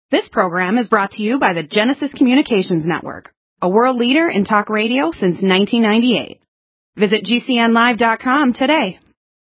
This program is brought to you by the Genesis Communications Network, a world leader in talk radio since 1998. Visit GCNlive.com today.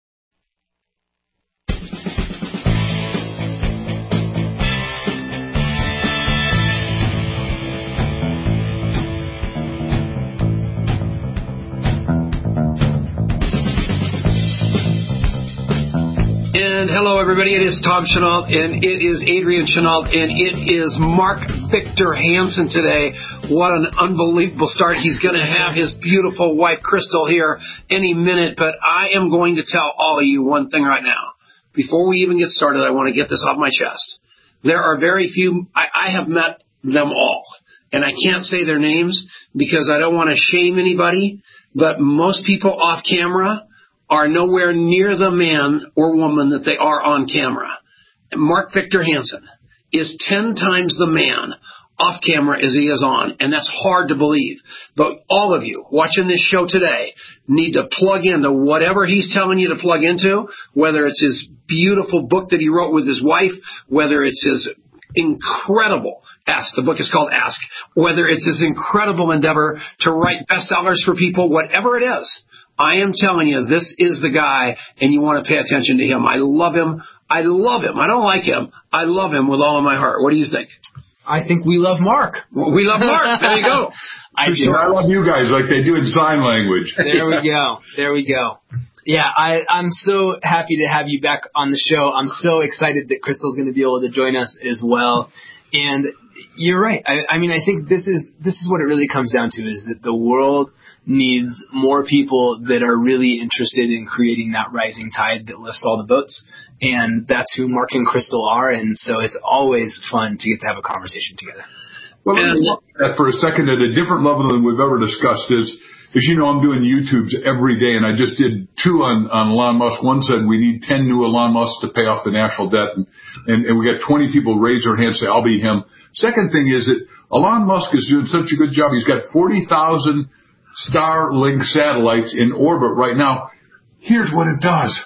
And hello, everybody. It is Tom Chenault, and it is Adrian Chenault, and it is Mark Victor Hansen today. What an unbelievable start. He's going to have his beautiful wife, Crystal, here any minute, but I am going to tell all of you one thing right now. Before we even get started, I want to get this off my chest. There are very few, I have met them all, and I can't say their names because I don't want to shame anybody, but most people off camera are nowhere near the man or woman that they are on camera. Mark Victor Hansen is 10 times the man off camera as he is on, and that's hard to believe. But all of you watching this show today need to plug into whatever he's telling you to plug into, whether it's his beautiful book that he wrote with his wife, whether it's his incredible Ask. The book is called Ask. Whether it's his incredible endeavor to write bestsellers for people, whatever it is, I am telling you, this is the guy, and you want to pay attention to him. I love him. I love him. I don't like him. I love him with all of my heart. What do you think? I think we love Mark. We love Mark. There you go. I love you guys like they do in sign language. There we go. There we go. Yeah, I'm so happy to have you back on the show. I'm so excited that Crystal's going to be able to join us as well. And you're right. I mean, I think this is what it really comes down to, is that the world needs more people that are really interested in creating that rising tide that lifts all the boats. And that's who Mark and Crystal are. And so it's always fun to get to have a conversation together. Well, let's look at that for a second at a different level than we've ever discussed. As you know, I'm doing YouTubes every day, and I just did 2 on Elon Musk. One said we need 10 new Elon Musk to pay off the national debt, and we got 20 people raise their hands and say, I'll be him. Second thing is that Elon Musk is doing such a good job. He's got 40,000 Starlink satellites in orbit right now. Here's what it does.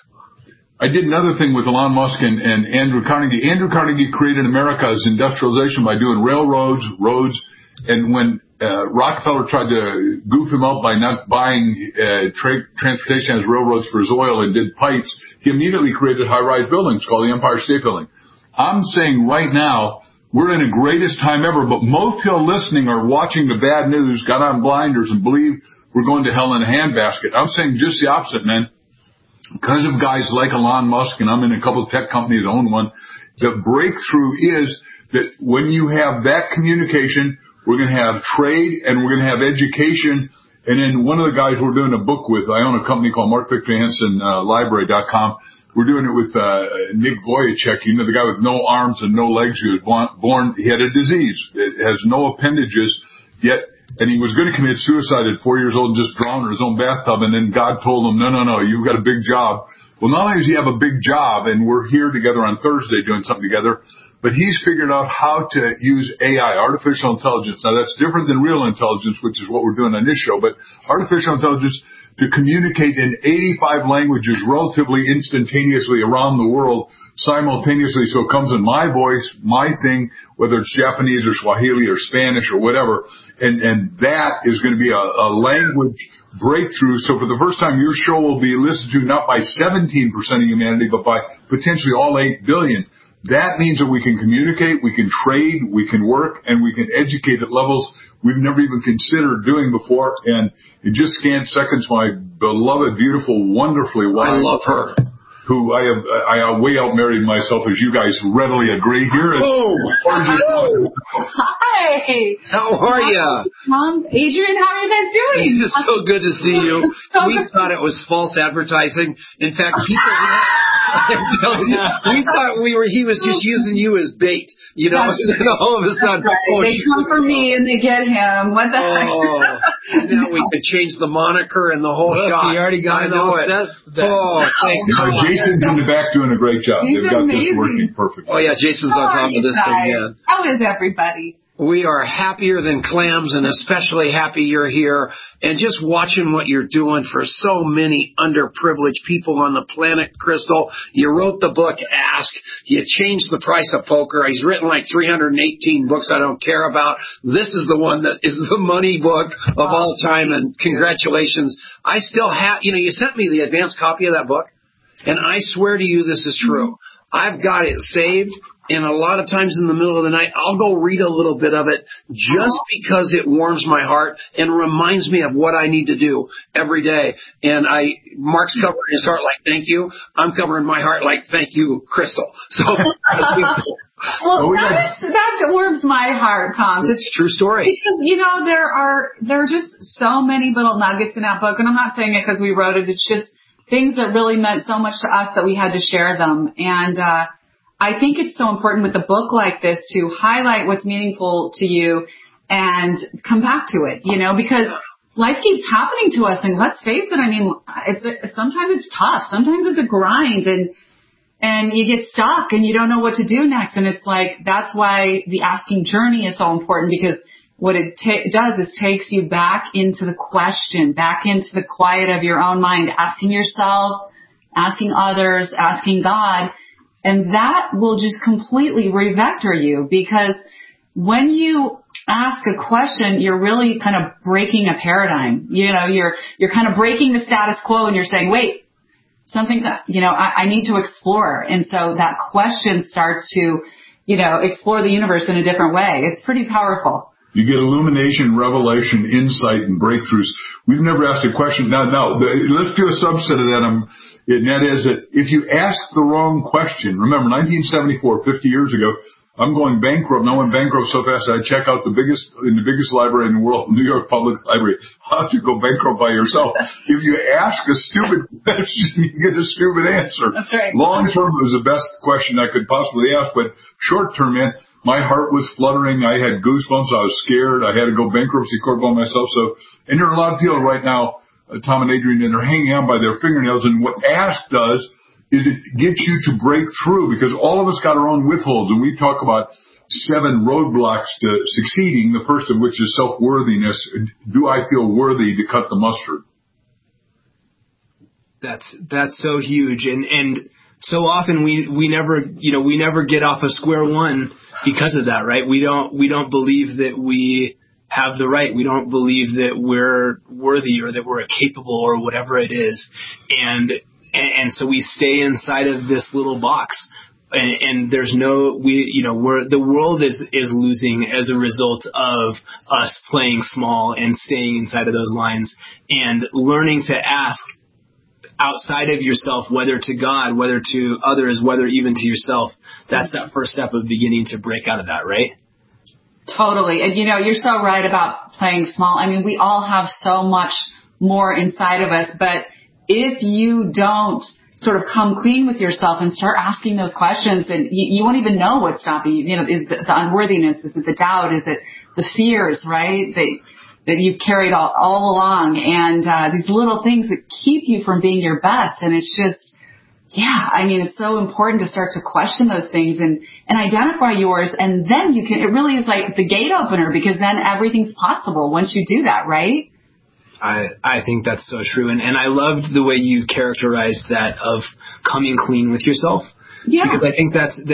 I did another thing with Elon Musk and Andrew Carnegie. Andrew Carnegie created America's industrialization by doing railroads, roads, and when Rockefeller tried to goof him out by not buying transportation as railroads for his oil and did pipes, he immediately created high-rise buildings called the Empire State Building. I'm saying right now, we're in the greatest time ever, but most people listening are watching the bad news, got on blinders, and believe we're going to hell in a handbasket. I'm saying just the opposite, man. Because of guys like Elon Musk, and I'm in a couple of tech companies, I own one, the breakthrough is that when you have that communication, we're going to have trade and we're going to have education. And then one of the guys we're doing a book with, I own a company called Mark Victor Hansen, Library.com. We're doing it with Nick Vujicic, you know, the guy with no arms and no legs. He was born, he had a disease. It has no appendages yet. And he was going to commit suicide at 4 years old and just drown in his own bathtub. And then God told him, no, you've got a big job. Well, not only does he have a big job, and we're here together on Thursday doing something together, but he's figured out how to use AI, artificial intelligence. Now, that's different than real intelligence, which is what we're doing on this show, but artificial intelligence to communicate in 85 languages relatively instantaneously around the world simultaneously, so it comes in my voice, my thing, whether it's Japanese or Swahili or Spanish or whatever, and that is going to be a language breakthrough. So for the first time, your show will be listened to not by 17% of humanity, but by potentially all 8 billion. That means that we can communicate, we can trade, we can work, and we can educate at levels we've never even considered doing before. And in just scant seconds, my beloved, beautiful, wonderfully wife, I love her, who I way outmarried myself, as you guys readily agree. Here is Hi. How are you? Tom, Adrian, how are you guys doing? It's so good to see you. We thought it was false advertising. In fact, people, I'm telling you, we thought he was just using you as bait. You know, all of a sudden, right. They come for me and they get him. What the heck? Now we could change the moniker and the whole shot. He already got it all set. Thank God. Jason's in the back doing a great job. They've got this working perfectly. Oh, yeah, Jason's on top of this thing, yeah. How is everybody? We are happier than clams, and especially happy you're here and just watching what you're doing for so many underprivileged people on the planet, Crystal. You wrote the book, Ask. You changed the price of poker. He's written like 318 books I don't care about. This is the one that is the money book of all time, and congratulations. I still have, you sent me the advanced copy of that book, and I swear to you this is true. I've got it saved. And a lot of times in the middle of the night, I'll go read a little bit of it just because it warms my heart and reminds me of what I need to do every day. And Mark's covering his heart like, thank you. I'm covering my heart like, thank you, Crystal. So, well, that warms my heart, Tom. It's a true story. Because, there are just so many little nuggets in that book. And I'm not saying it because we wrote it. It's just things that really meant so much to us that we had to share them. And, I think it's so important with a book like this to highlight what's meaningful to you and come back to it, because life keeps happening to us. And let's face it, sometimes it's tough. Sometimes it's a grind and you get stuck and you don't know what to do next. And it's like, that's why the asking journey is so important, because what it does is takes you back into the question, back into the quiet of your own mind, asking yourself, asking others, asking God. And that will just completely revector you, because when you ask a question, you're really kind of breaking a paradigm. You're kind of breaking the status quo, and you're saying, wait, something that, I need to explore. And so that question starts to, explore the universe in a different way. It's pretty powerful. You get illumination, revelation, insight, and breakthroughs. We've never asked a question. Now, let's do a subset of that. And that is that if you ask the wrong question, remember 1974, 50 years ago, I'm going bankrupt. No, I'm bankrupt so fast I check out the biggest library in the world, New York Public Library. How do you go bankrupt by yourself? If you ask a stupid question, you get a stupid answer. That's right. Long term, it was the best question I could possibly ask, but short term, man, my heart was fluttering. I had goosebumps. I was scared. I had to go bankruptcy court by myself. So, and there are a lot of people right now, Tom and Adrian, and they're hanging on by their fingernails. And what Ask does is it gets you to break through, because all of us got our own withholds. And we talk about 7 roadblocks to succeeding, the first of which is self-worthiness. Do I feel worthy to cut the mustard? That's so huge. And so often we never get off of square one because of that, right? We don't believe that we have the right. We don't believe that we're worthy or that we're capable or whatever it is. And so we stay inside of this little box, and there's the world is losing as a result of us playing small and staying inside of those lines, and learning to ask outside of yourself, whether to God, whether to others, whether even to yourself. That's that first step of beginning to break out of that, right? Totally. And you're so right about playing small. We all have so much more inside of us, but if you don't sort of come clean with yourself and start asking those questions, and you won't even know what's stopping you. Is it the unworthiness? Is it the doubt? Is it the fears, right? That you've carried all along, and these little things that keep you from being your best. And it's just, it's so important to start to question those things and identify yours. And then it really is like the gate opener, because then everything's possible once you do that, right? I think that's so true. And I loved the way you characterized that of coming clean with yourself. Yeah. Because I think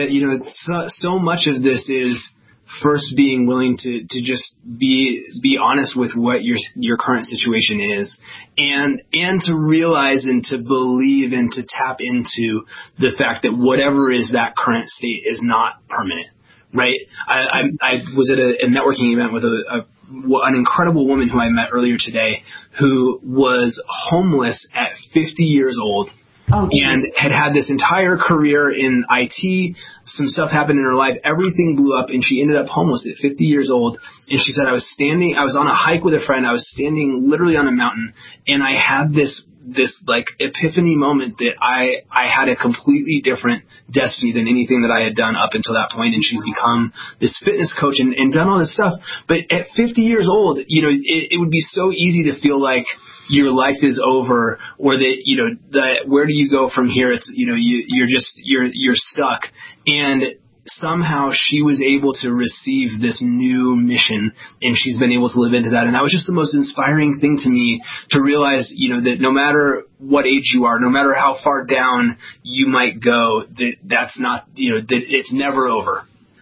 so much of this is first being willing to just be honest with what your current situation is, and to realize and to believe and to tap into the fact that whatever is that current state is not permanent, right? I was at a networking event with an incredible woman who I met earlier today, who was homeless at 50 years old. Oh, and had this entire career in IT. Some stuff happened in her life. Everything blew up, and she ended up homeless at 50 years old. And she said, I was on a hike with a friend. I was standing literally on a mountain, and I had this like epiphany moment that I had a completely different destiny than anything that I had done up until that point. And she's become this fitness coach and done all this stuff. But at 50 years old, it would be so easy to feel like your life is over, or that, where do you go from here? It's, you're stuck. And somehow she was able to receive this new mission, and she's been able to live into that. And that was just the most inspiring thing to me, to realize, that no matter what age you are, no matter how far down you might go, that's not, that it's never over.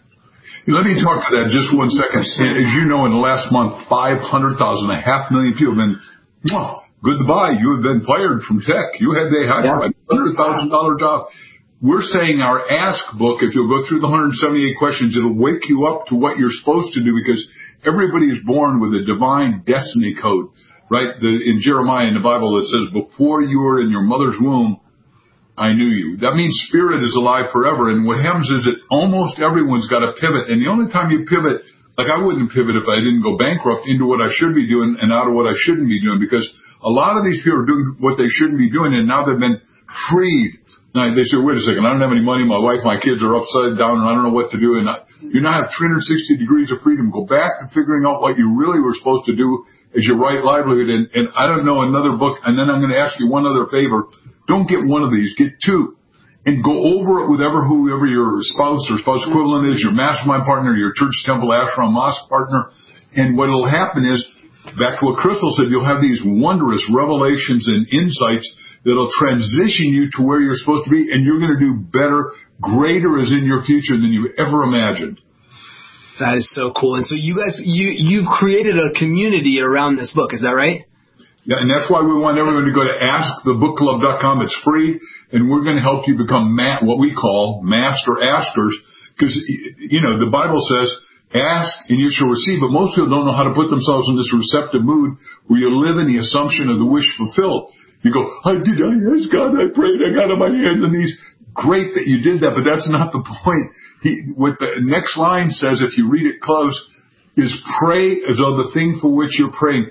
Let me talk to that just 1 second. As you know, in the last month, 500,000, 500,000 people have been, goodbye, you have been fired from tech. You had a $100,000 job. We're saying our Ask book, if you'll go through the 178 questions, it'll wake you up to what you're supposed to do, because everybody is born with a divine destiny code, right? In Jeremiah in the Bible, it says, before you were in your mother's womb, I knew you. That means spirit is alive forever. And what happens is that almost everyone's got to pivot. And the only time you pivot, like I wouldn't pivot if I didn't go bankrupt, into what I should be doing and out of what I shouldn't be doing, because a lot of these people are doing what they shouldn't be doing, and now they've been freed. Now, they say, wait a second, I don't have any money, my wife, my kids are upside down, and I don't know what to do. And you now have 360 degrees of freedom. Go back to figuring out what you really were supposed to do as your right livelihood. And I don't know, another book, and then I'm going to ask you one other favor. Don't get one of these, get two. And go over it with whoever your spouse or spouse equivalent is, your mastermind partner, your church, temple, ashram, mosque partner. And what will happen is, back to what Crystal said, you'll have these wondrous revelations and insights that'll transition you to where you're supposed to be, and you're going to do better. Greater is in your future than you ever imagined. That is so cool. And so you guys, you've created a community around this book, is that right? Yeah, and that's why we want everyone to go to askthebookclub.com. It's free, and we're going to help you become what we call master askers, because, the Bible says, ask and you shall receive, but most people don't know how to put themselves in this receptive mood where you live in the assumption of the wish fulfilled. You go, I asked God, I prayed, I got on my hands and knees. Great that you did that, but that's not the point. What the next line says, if you read it close, is pray as though the thing for which you're praying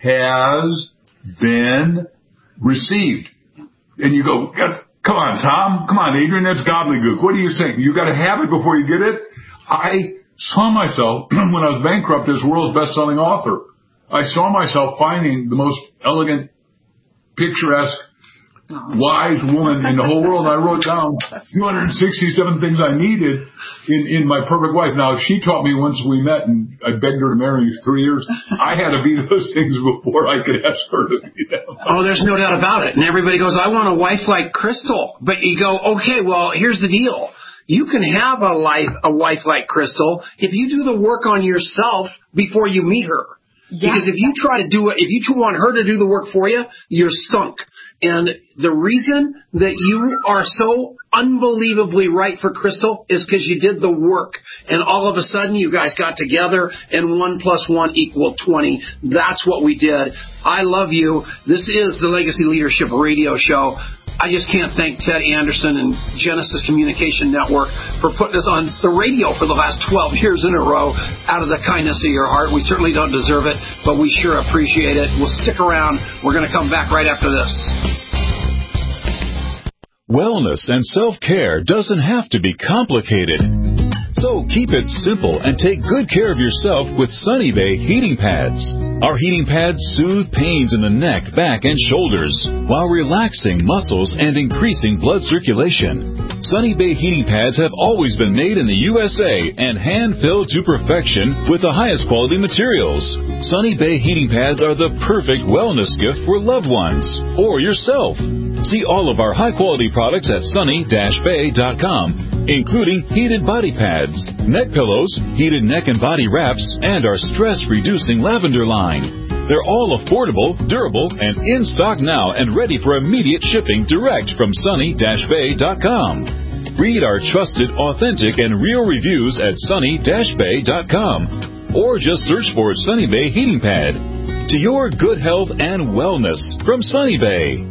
has been received. And you go, come on, Tom. Come on, Adrian, that's gobbledygook. What are you saying? You got to have it before you get it? I saw myself, when I was bankrupt, as world's best-selling author. I saw myself finding the most elegant, picturesque, wise woman in the whole world. I wrote down 267 things I needed in my perfect wife. Now, she taught me once we met, and I begged her to marry me for 3 years. I had to be those things before I could ask her to be them. Oh, there's no doubt about it. And everybody goes, I want a wife like Crystal. But you go, okay, well, here's the deal. You can have a wife like Crystal if you do the work on yourself before you meet her. Yeah. Because if you try to do it, if you want her to do the work for you, you're sunk. And the reason that you are so unbelievably right for Crystal is because you did the work. And all of a sudden, you guys got together, and 1 + 1 = 20. That's what we did. I love you. This is the Legacy Leadership Radio Show. I just can't thank Ted Anderson and Genesis Communication Network for putting us on the radio for the last 12 years in a row out of the kindness of your heart. We certainly don't deserve it, but we sure appreciate it. We'll stick around. We're going to come back right after this. Wellness and self-care doesn't have to be complicated. So keep it simple and take good care of yourself with Sunny Bay heating pads. Our heating pads soothe pains in the neck, back, and shoulders while relaxing muscles and increasing blood circulation. Sunny Bay heating pads have always been made in the USA and hand-filled to perfection with the highest quality materials. Sunny Bay heating pads are the perfect wellness gift for loved ones or yourself. See all of our high-quality products at sunny-bay.com, including heated body pads, neck pillows, heated neck and body wraps, and our stress-reducing lavender line. They're all affordable, durable, and in stock now and ready for immediate shipping direct from sunny-bay.com. Read our trusted, authentic, and real reviews at sunny-bay.com, or just search for Sunny Bay Heating Pad. To your good health and wellness from Sunny Bay.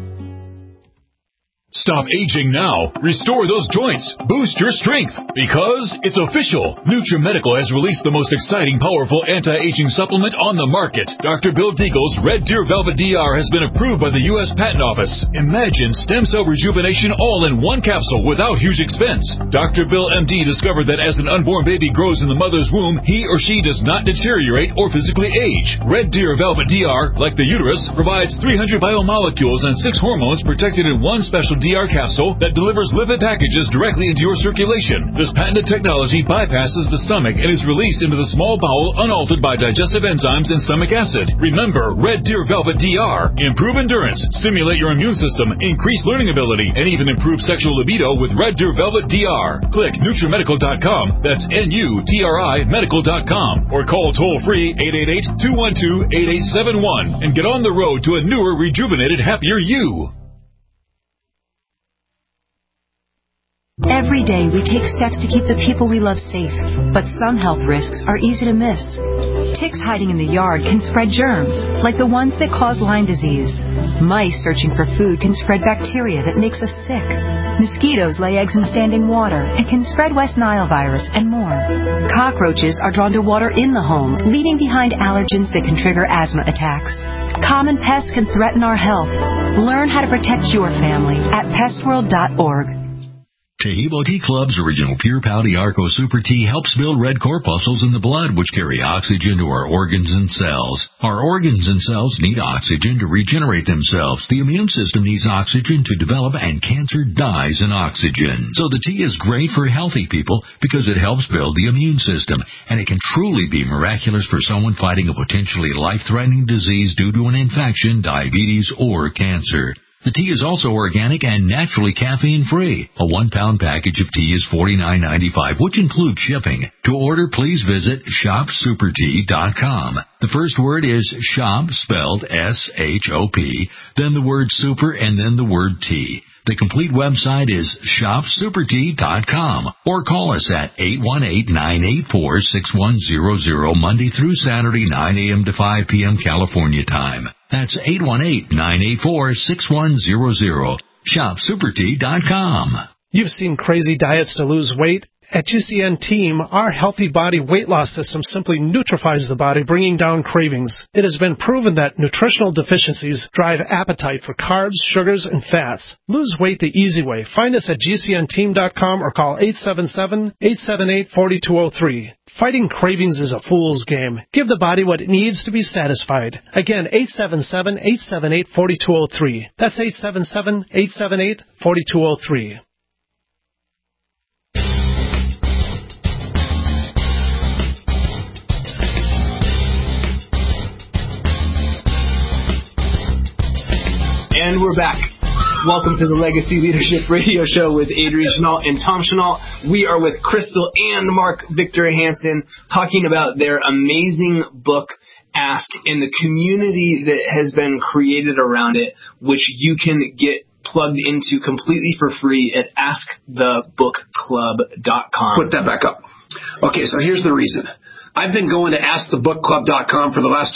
Stop aging now. Restore those joints. Boost your strength. Because it's official. NutriMedical has released the most exciting, powerful anti-aging supplement on the market. Dr. Bill Deagle's Red Deer Velvet DR has been approved by the U.S. Patent Office. Imagine stem cell rejuvenation all in one capsule without huge expense. Dr. Bill MD discovered that as an unborn baby grows in the mother's womb, he or she does not deteriorate or physically age. Red Deer Velvet DR, like the uterus, provides 300 biomolecules and 6 hormones protected in one special DR capsule that delivers lipid packages directly into your circulation. This patented technology bypasses the stomach and is released into the small bowel unaltered by digestive enzymes and stomach acid. Remember Red Deer Velvet DR. Improve endurance, stimulate your immune system, increase learning ability, and even improve sexual libido with Red Deer Velvet DR. Click NutriMedical.com. That's NUTRI Medical.com. Or call toll-free 888-212-8871 and get on the road to a newer, rejuvenated, happier you. Every day we take steps to keep the people we love safe, but some health risks are easy to miss. Ticks hiding in the yard can spread germs, like the ones that cause Lyme disease. Mice searching for food can spread bacteria that makes us sick. Mosquitoes lay eggs in standing water and can spread West Nile virus and more. Cockroaches are drawn to water in the home, leaving behind allergens that can trigger asthma attacks. Common pests can threaten our health. Learn how to protect your family at pestworld.org. Tahibo Tea Club's original Pure Pouty Arco Super Tea helps build red corpuscles in the blood, which carry oxygen to our organs and cells. Our organs and cells need oxygen to regenerate themselves. The immune system needs oxygen to develop, and cancer dies in oxygen. So the tea is great for healthy people because it helps build the immune system, and it can truly be miraculous for someone fighting a potentially life-threatening disease due to an infection, diabetes, or cancer. The tea is also organic and naturally caffeine-free. A 1-pound package of tea is $49.95, which includes shipping. To order, please visit shopsupertea.com. The first word is shop, spelled S-H-O-P, then the word super, and then the word tea. The complete website is shopsupertea.com, or call us at 818-984-6100 Monday through Saturday, 9 a.m. to 5 p.m. California time. That's 818-984-6100. Shopsupertea.com. You've seen crazy diets to lose weight. At GCN Team, our Healthy Body Weight Loss System simply neutralizes the body, bringing down cravings. It has been proven that nutritional deficiencies drive appetite for carbs, sugars, and fats. Lose weight the easy way. Find us at GCNteam.com or call 877-878-4203. Fighting cravings is a fool's game. Give the body what it needs to be satisfied. Again, 877-878-4203. That's 877-878-4203. And we're back. Welcome to the Legacy Leadership Radio Show with Adrian Chenault and Tom Chenault. We are with Crystal and Mark Victor Hansen talking about their amazing book, Ask, and the community that has been created around it, which you can get plugged into completely for free at askthebookclub.com. Put that back up. Okay, so here's the reason. I've been going to askthebookclub.com for the last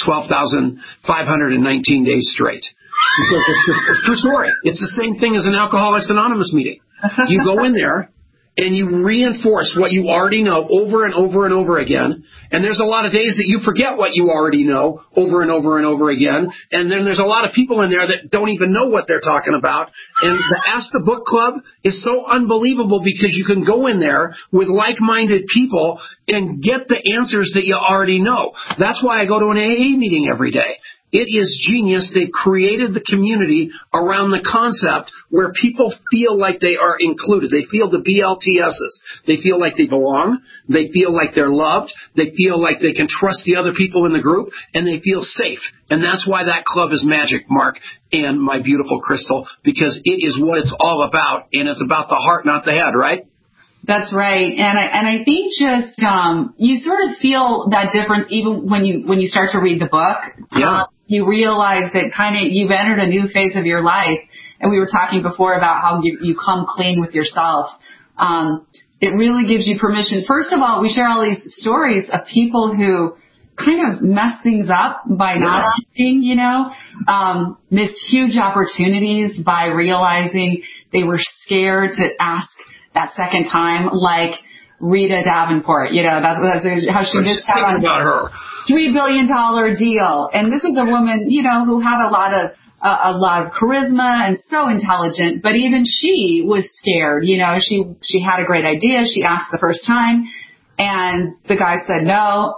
12,519 days straight. True story. It's the same thing as an Alcoholics Anonymous meeting. You go in there and you reinforce what you already know over and over and over again. And there's a lot of days that you forget what you already know over and over and over again. And then there's a lot of people in there that don't even know what they're talking about. And the Ask the Book Club is so unbelievable because you can go in there with like-minded people and get the answers that you already know. That's why I go to an AA meeting every day. It is genius. They've created the community around the concept where people feel like they are included. They feel the BLTSs. They feel like they belong. They feel like they're loved. They feel like they can trust the other people in the group, and they feel safe. And that's why that club is magic, Mark and my beautiful Crystal, because it is what it's all about, and it's about the heart, not the head, right? That's right. And I think just, you sort of feel that difference even when you start to read the book. Yeah. You realize that kind of you've entered a new phase of your life. And we were talking before about how you come clean with yourself. It really gives you permission. First of all, we share all these stories of people who kind of mess things up by not asking, missed huge opportunities by realizing they were scared to ask that second time, like Rita Davenport, that's how she missed out on about her $3 billion deal. And this is a woman, who had a lot of charisma and so intelligent, but even she was scared. She had a great idea. She asked the first time and the guy said no.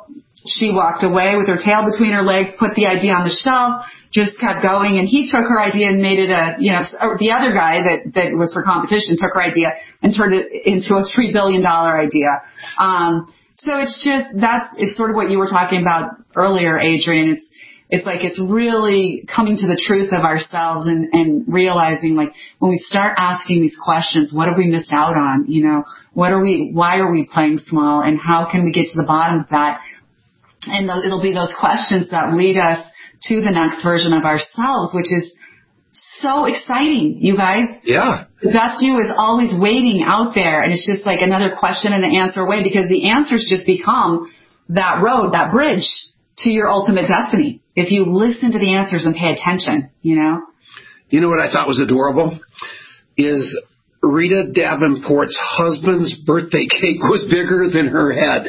she walked away with her tail between her legs, put the idea on the shelf, just kept going, and he took her idea and made it the other guy that was for competition took her idea and turned it into a $3 billion idea. So it's sort of what you were talking about earlier, Adrian. It's like it's really coming to the truth of ourselves and realizing, like, when we start asking these questions, what have we missed out on? Why are we playing small, and how can we get to the bottom of that? And it'll be those questions that lead us to the next version of ourselves, which is so exciting, you guys. Yeah. The best you is always waiting out there, and it's just like another question and an answer away, because the answers just become that road, that bridge to your ultimate destiny. If you listen to the answers and pay attention, You know what I thought was adorable? Is Rita Davenport's husband's birthday cake was bigger than her head.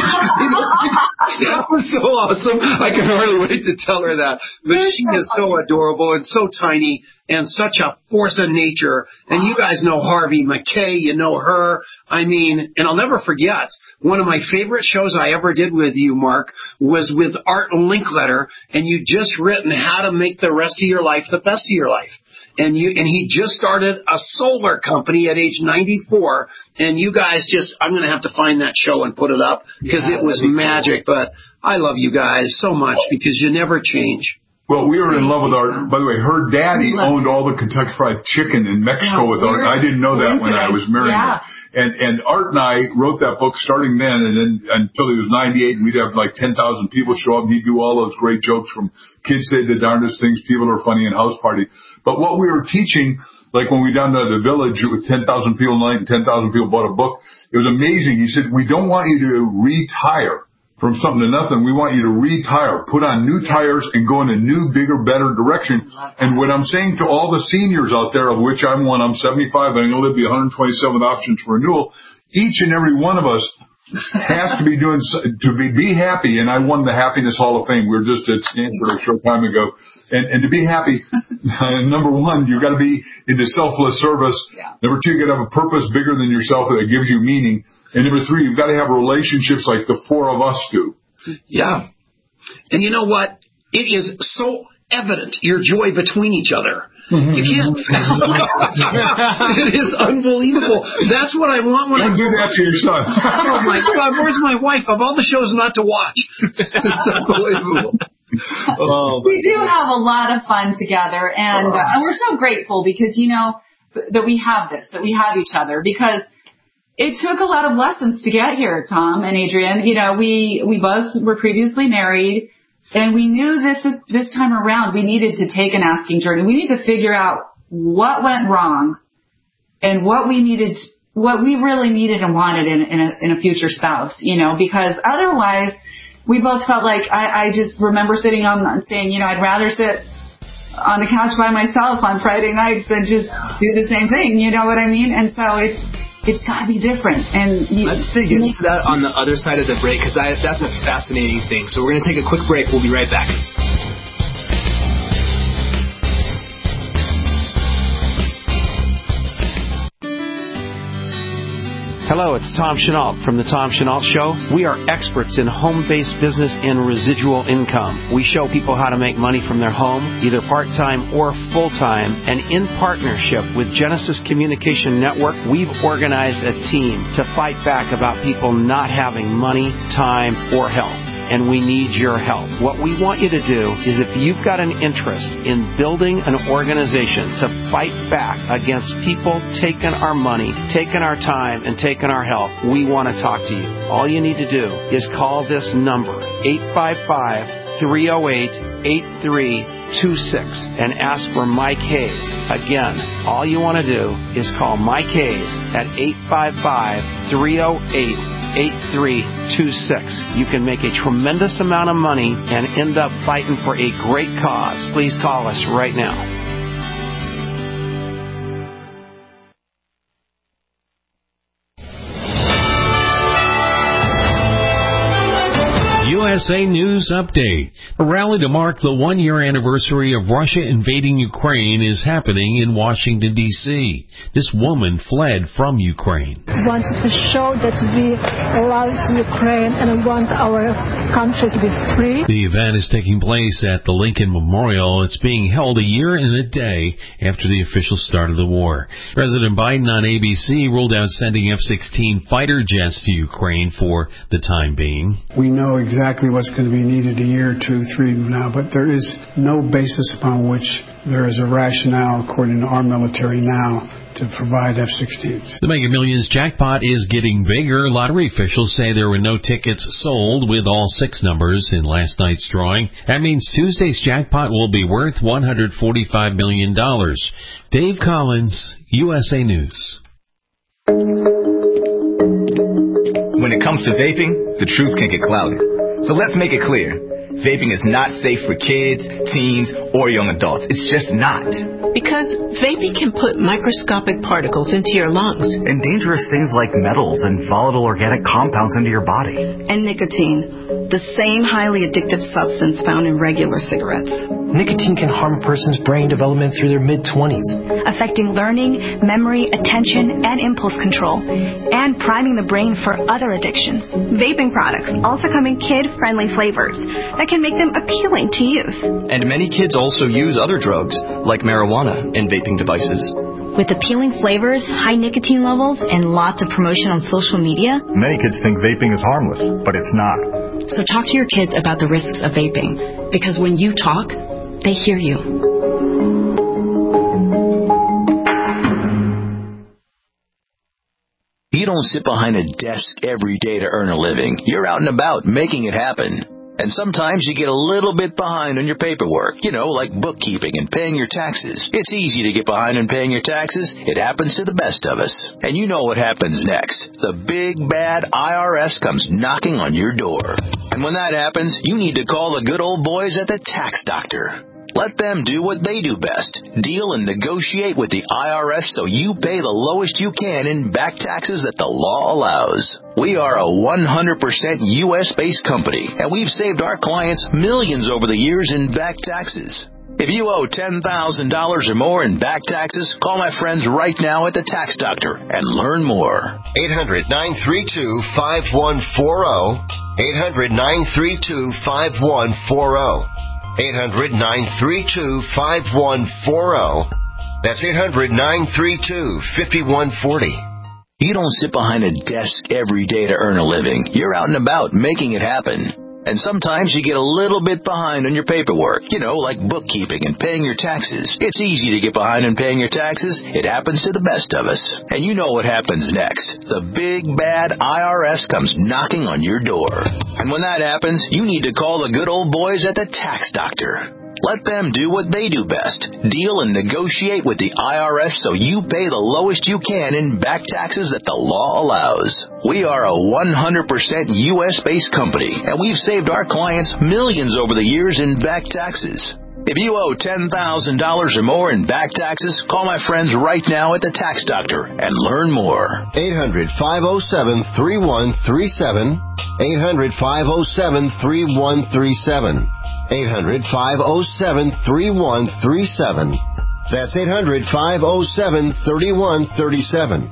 That was so awesome. I can hardly wait to tell her that. But she is so adorable and so tiny and such a force of nature. And you guys know Harvey McKay. You know her. I mean, and I'll never forget, one of my favorite shows I ever did with you, Mark, was with Art Linkletter. And you just written how to make the rest of your life the best of your life. And he just started a solar company at age 94. And you guys I'm going to have to find that show and put it up because it was magic. Cool. But I love you guys so much because you never change. Well, we were in love with Art. By the way, her daddy owned all the Kentucky Fried Chicken in Mexico with Art. I didn't know that when I was marrying her. And Art and I wrote that book starting then, and then until he was 98, and we'd have like 10,000 people show up, and he'd do all those great jokes from Kids Say the Darndest Things, People Are Funny, and House Party. But what we were teaching, like when we down to the village with 10,000 people a night and 10,000 people bought a book, it was amazing. He said, we don't want you to retire from something to nothing. We want you to retire, put on new tires, and go in a new, bigger, better direction. And what I'm saying to all the seniors out there, of which I'm one, I'm 75, and I'm going to live the 127th options for renewal, each and every one of us has to be be happy. And I won the Happiness Hall of Fame. We were just at Stanford a short time ago. And to be happy, number one, you've got to be into selfless service. Number two, you've got to have a purpose bigger than yourself that gives you meaning. And number three, you've got to have relationships like the four of us do. Yeah. And you know what? It is so evident, your joy between each other. You can't. It is unbelievable. That's what I want when Don't do that to your son. Oh, my God. Where's my wife? Of all the shows not to watch. It's unbelievable. We do have a lot of fun together, and we're so grateful because, that we have this, that we have each other, because it took a lot of lessons to get here, Tom and Adrian. We both were previously married, and we knew this time around we needed to take an asking journey. We need to figure out what went wrong and what we really needed and wanted in a future spouse, because otherwise we both felt like I just remember sitting saying, I'd rather sit on the couch by myself on Friday nights than just do the same thing. You know what I mean? And so it's got to be different. And let's dig into that on the other side of the break, because that's a fascinating thing. So we're going to take a quick break. We'll be right back. Hello, it's Tom Chenault from The Tom Chenault Show. We are experts in home-based business and residual income. We show people how to make money from their home, either part-time or full-time. And in partnership with Genesis Communication Network, we've organized a team to fight back about people not having money, time, or help. And we need your help. What we want you to do is, if you've got an interest in building an organization to fight back against people taking our money, taking our time, and taking our help, we want to talk to you. All you need to do is call this number, 855-308-8326, and ask for Mike Hayes. Again, all you want to do is call Mike Hayes at 855-308-8326. You can make a tremendous amount of money and end up fighting for a great cause. Please call us right now. USA News Update. A rally to mark the one-year anniversary of Russia invading Ukraine is happening in Washington, D.C. This woman fled from Ukraine. We wanted to show that we love Ukraine and we want our concert to be free. The event is taking place at the Lincoln Memorial. It's being held a year and a day after the official start of the war. President Biden on ABC ruled out sending F-16 fighter jets to Ukraine for the time being. We know exactly what's going to be needed a year, 2, 3 now, but there is no basis upon which there is a rationale, according to our military now, to provide F-16s. The Mega Millions jackpot is getting bigger. Lottery officials say there were no tickets sold with all 6 numbers in last night's drawing. That means Tuesday's jackpot will be worth $145 million. Dave Collins, USA News. When it comes to vaping, the truth can get clouded. So let's make it clear. Vaping is not safe for kids, teens, or young adults. It's just not. Because vaping can put microscopic particles into your lungs. And dangerous things like metals and volatile organic compounds into your body. And nicotine, the same highly addictive substance found in regular cigarettes. Nicotine can harm a person's brain development through their mid-20s. Affecting learning, memory, attention, and impulse control. And priming the brain for other addictions. Vaping products also come in kid-friendly flavors that can make them appealing to youth. And many kids also use other drugs, like marijuana, in vaping devices. With appealing flavors, high nicotine levels, and lots of promotion on social media, many kids think vaping is harmless, but it's not. So talk to your kids about the risks of vaping, because when you talk, they hear you. You don't sit behind a desk every day to earn a living. You're out and about making it happen. And sometimes you get a little bit behind on your paperwork, like bookkeeping and paying your taxes. It's easy to get behind on paying your taxes. It happens to the best of us. And you know what happens next. The big, bad IRS comes knocking on your door. And when that happens, you need to call the good old boys at the Tax Doctor. Let them do what they do best. Deal and negotiate with the IRS so you pay the lowest you can in back taxes that the law allows. We are a 100% U.S.-based company, and we've saved our clients millions over the years in back taxes. If you owe $10,000 or more in back taxes, call my friends right now at the Tax Doctor and learn more. 800-932-5140. 800-932-5140. 800-932-5140. That's 800-932-5140. You don't sit behind a desk every day to earn a living. You're out and about making it happen. And sometimes you get a little bit behind on your paperwork, like bookkeeping and paying your taxes. It's easy to get behind on paying your taxes. It happens to the best of us. And you know what happens next. The big, bad IRS comes knocking on your door. And when that happens, you need to call the good old boys at the Tax Doctor. Let them do what they do best. Deal and negotiate with the IRS so you pay the lowest you can in back taxes that the law allows. We are a 100% U.S.-based company, and we've saved our clients millions over the years in back taxes. If you owe $10,000 or more in back taxes, call my friends right now at the Tax Doctor and learn more. 800-507-3137. 800-507-3137. 800-507-3137. That's 800-507-3137.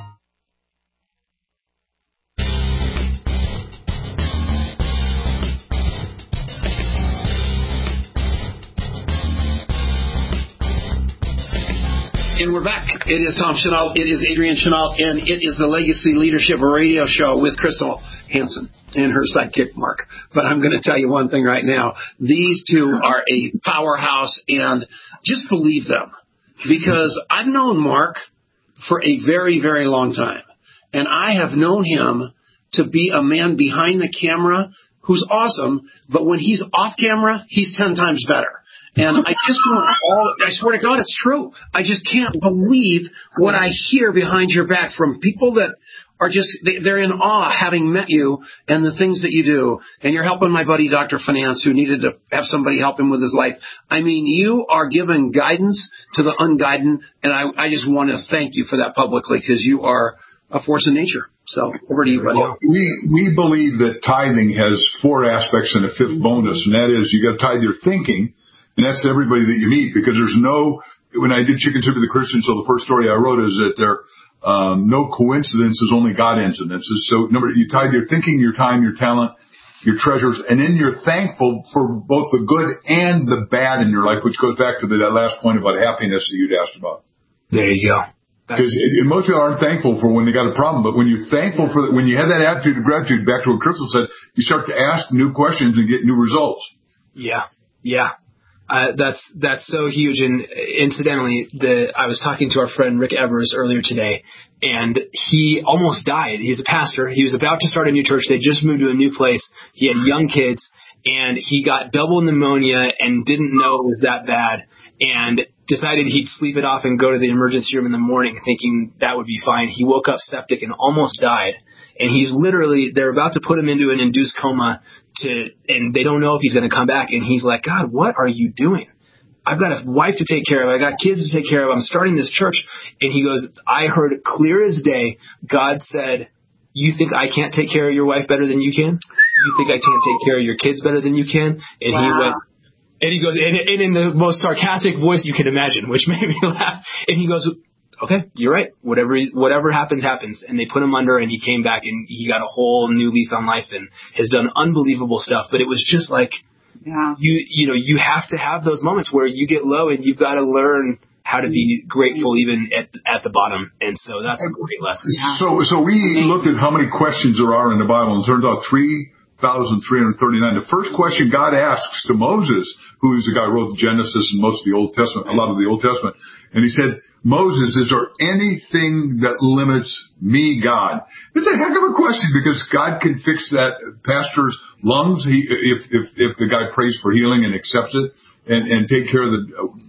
And we're back. It is Tom Chenault. It is Adrienne Chenault. And it is the Legacy Leadership Radio Show with Crystal Hansen and her sidekick, Mark. But I'm going to tell you one thing right now. These two are a powerhouse, and just believe them. Because I've known Mark for a very, very long time. And I have known him to be a man behind the camera who's awesome, but when he's off camera, he's 10 times better. And I just want I swear to God, it's true. I just can't believe what I hear behind your back from people that are just, they're in awe having met you and the things that you do. And you're helping my buddy, Dr. Finance, who needed to have somebody help him with his life. I mean, you are giving guidance to the unguided. And I just want to thank you for that publicly, because you are a force in nature. So over to you, buddy. Well, we believe that tithing has 4 aspects and a 5th bonus, and that is you got to tithe your thinking. And that's everybody that you meet, because there's when I did Chicken Soup for the Christians, so the first story I wrote is that there no coincidences, only God incidences. So you tithe your thinking, your time, your talent, your treasures, and then you're thankful for both the good and the bad in your life, which goes back to that last point about happiness that you'd asked about. There you go. Because most people aren't thankful for when they got a problem, but when you're thankful for when you have that attitude of gratitude, back to what Crystal said, you start to ask new questions and get new results. Yeah. That's so huge. And incidentally, I was talking to our friend Rick Evers earlier today, and he almost died. He's a pastor. He was about to start a new church. They just moved to a new place. He had young kids, and he got double pneumonia and didn't know it was that bad, and decided he'd sleep it off and go to the emergency room in the morning thinking that would be fine. He woke up septic and almost died. And he's literally, they're about to put him into an induced coma and they don't know if he's going to come back. And he's like, God, what are you doing? I've got a wife to take care of. I got kids to take care of. I'm starting this church. And he goes, I heard clear as day, God said, you think I can't take care of your wife better than you can? You think I can't take care of your kids better than you can? And wow. He went, and he goes, and in the most sarcastic voice you can imagine, which made me laugh. And he goes, okay, you're right. Whatever happens, happens. And they put him under, and he came back, and he got a whole new lease on life and has done unbelievable stuff. But it was just like, you have to have those moments where you get low, and you've got to learn how to be grateful even at the bottom. And so that's a great lesson. So we looked at how many questions there are in the Bible, and it turns out 3,339. The first question God asks to Moses, who is the guy who wrote Genesis and most of the Old Testament, a lot of the Old Testament, and he said, Moses, is there anything that limits me, God? It's a heck of a question because God can fix that pastor's lungs if the guy prays for healing and accepts it and take care of the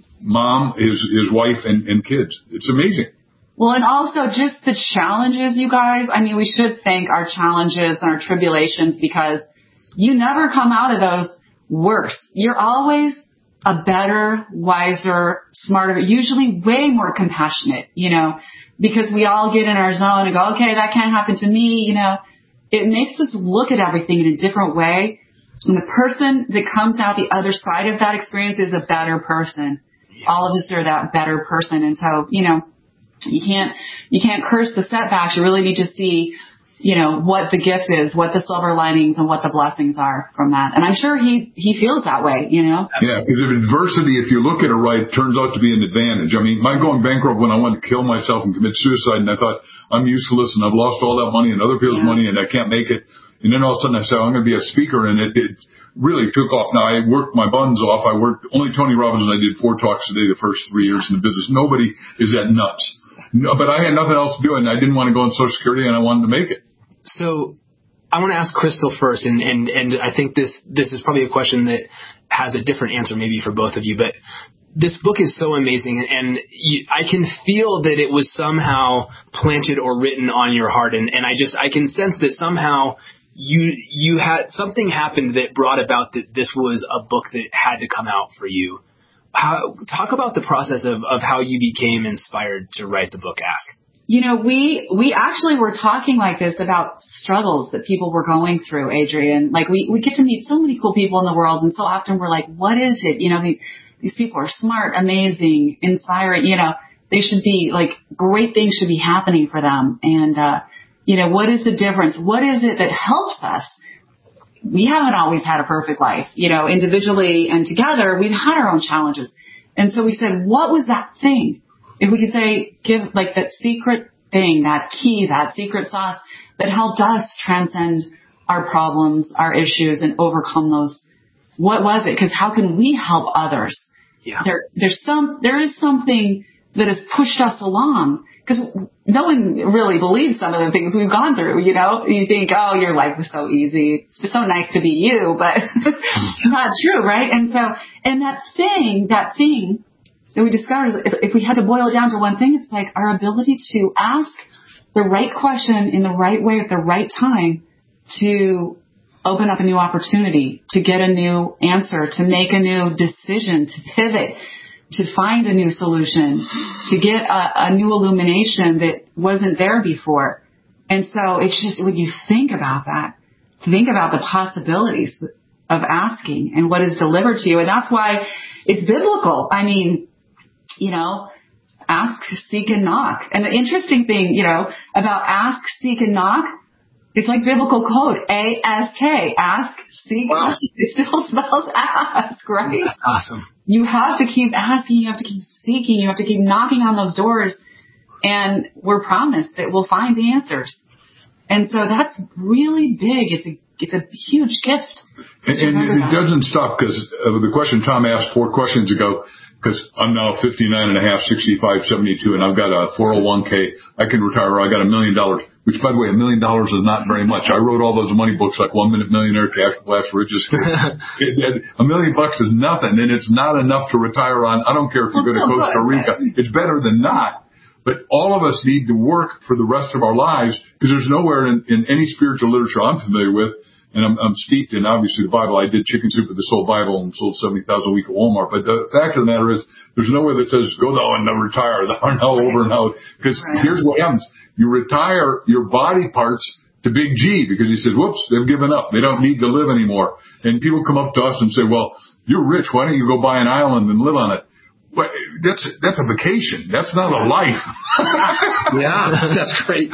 mom, his wife, and kids. It's amazing. Well, and also just the challenges, you guys. I mean, we should thank our challenges and our tribulations because you never come out of those worse. You're always a better, wiser, smarter, usually way more compassionate, because we all get in our zone and go, okay, that can't happen to me, It makes us look at everything in a different way. And the person that comes out the other side of that experience is a better person. All of us are that better person. And so, you can't curse the setbacks. You really need to see, what the gift is, what the silver linings and what the blessings are from that. And I'm sure he feels that way, Yeah, because adversity, if you look at it right, turns out to be an advantage. I mean, my going bankrupt when I wanted to kill myself and commit suicide, and I thought, I'm useless and I've lost all that money and other people's money and I can't make it. And then all of a sudden I said, I'm going to be a speaker, and it really took off. Now, I worked my buns off. Only Tony Robbins and I did 4 talks a day the first 3 years in the business. Nobody is that nuts. No, but I had nothing else to do, and I didn't want to go on Social Security, and I wanted to make it. So I want to ask Crystal first, and I think this is probably a question that has a different answer maybe for both of you, but this book is so amazing, and I can feel that it was somehow planted or written on your heart, and I can sense that somehow you had something happened that brought about that this was a book that had to come out for you. Talk about the process of how you became inspired to write the book Ask. We actually were talking like this about struggles that people were going through, Adrian. Like we get to meet so many cool people in the world, and so often we're like, what is it? These people are smart, amazing, inspiring, they should be like, great things should be happening for them. And, what is the difference? What is it that helps us? We haven't always had a perfect life, individually and together, we've had our own challenges. And so we said, what was that thing? If we could say, give like that secret thing, that key, that secret sauce that helped us transcend our problems, our issues, and overcome those. What was it? Because how can we help others? Yeah. There is something that has pushed us along, because no one really believes some of the things we've gone through. You think, oh, your life was so easy. It's so nice to be you, but it's not true, right? And so, and that thing that we discovered is if we had to boil it down to one thing, it's like our ability to ask the right question in the right way at the right time to open up a new opportunity, to get a new answer, to make a new decision, to pivot, to find a new solution, to get a new illumination that wasn't there before. And so it's just when you think about that, think about the possibilities of asking and what is delivered to you. And that's why it's biblical. I mean, ask, seek, and knock. And the interesting thing, about ask, seek, and knock, It's like biblical code. A-S-K. Ask, seek. Wow. It still spells ask, right? That's awesome. You have to keep asking. You have to keep seeking. You have to keep knocking on those doors. And we're promised that we'll find the answers. And so that's really big. It's a huge gift. And it doesn't stop because the question Tom asked 4 questions ago, because I'm now 59 and a half, 65, 72, and I've got a 401k. I can retire. I got $1 million, which, by the way, $1 million is not very much. I wrote all those money books like 1 Minute Millionaire, Cash Flash Riches. $1 million is nothing, and it's not enough to retire on. I don't care if you go to Costa Rica. It's better than not. But all of us need to work for the rest of our lives because there's nowhere in any spiritual literature I'm familiar with. And I'm steeped in, obviously, the Bible. I did Chicken Soup with the Soul Bible and sold 70,000 a week at Walmart. But the fact of the matter is, there's nowhere that says, go thou and never retire, thou and now over and out. Because here's what happens. You retire your body parts to Big G because he says, whoops, they've given up. They don't need to live anymore. And people come up to us and say, well, you're rich. Why don't you go buy an island and live on it? But that's a vacation. That's not a life. Yeah, that's great.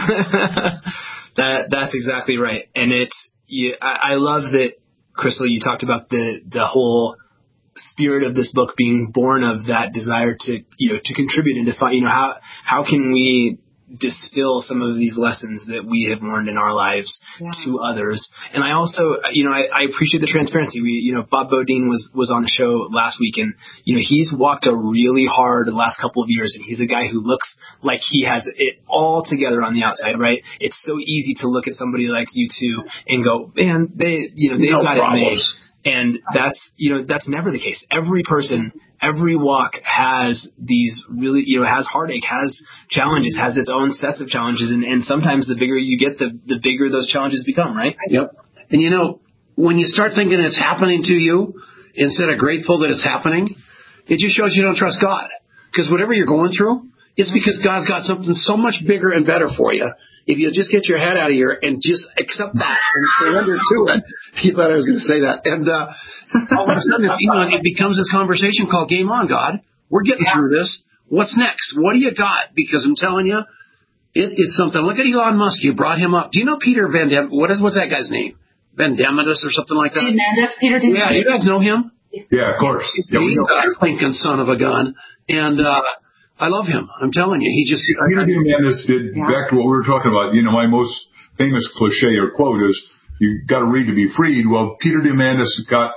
That's exactly right. And I love that, Crystal, you talked about the whole spirit of this book being born of that desire to contribute and to find, how can we distill some of these lessons that we have learned in our lives to others. And I also, I appreciate the transparency. Bob Bodine was on the show last week, and, he's walked a really hard the last couple of years, and he's a guy who looks like he has it all together on the outside, right? It's so easy to look at somebody like you two and go, man, they've got it made. And that's never the case. Every person, every walk has these really, has heartache, has challenges, has its own sets of challenges. And sometimes the bigger you get, the bigger those challenges become, right? Yep. And when you start thinking it's happening to you, instead of grateful that it's happening, it just shows you don't trust God. Because whatever you're going through, it's because God's got something so much bigger and better for you. If you just get your head out of here and just accept that and surrender to it. You thought I was going to say that. And all of a sudden, it becomes this conversation called Game On, God. We're getting through this. What's next? What do you got? Because I'm telling you, it is something. Look at Elon Musk. You brought him up. Do you know Peter Van Dem? What's that guy's name? Van Demidus or something like that? Peter Demidus. Yeah, you guys know him? Yeah, of course. He's a thinking son of a gun. And I love him. I'm telling you. Peter Diamandis did, back to what we were talking about, my most famous cliche or quote is, you got to read to be freed. Well, Peter Diamandis got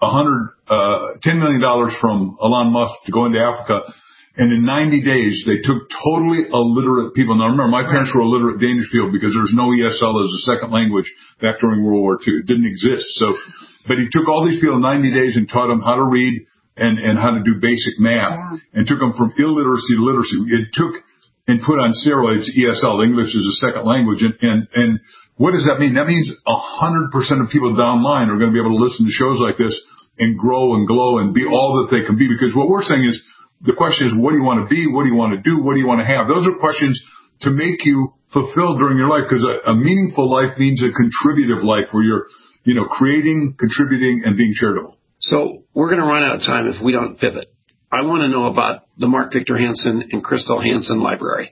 $10 million from Elon Musk to go into Africa. And in 90 days, they took totally illiterate people. Now, remember, my parents were illiterate Danish people because there was no ESL as a second language back during World War II. It didn't exist. But he took all these people in 90 days and taught them how to read and how to do basic math, and took them from illiteracy to literacy. It took and put on steroids ESL, English as a second language. And what does that mean? That means 100% of people downline are going to be able to listen to shows like this and grow and glow and be all that they can be. Because what we're saying is, the question is, what do you want to be? What do you want to do? What do you want to have? Those are questions to make you fulfilled during your life, because a meaningful life means a contributive life where you're, creating, contributing, and being charitable. So we're going to run out of time if we don't pivot. I want to know about the Mark Victor Hansen and Crystal Hansen Library.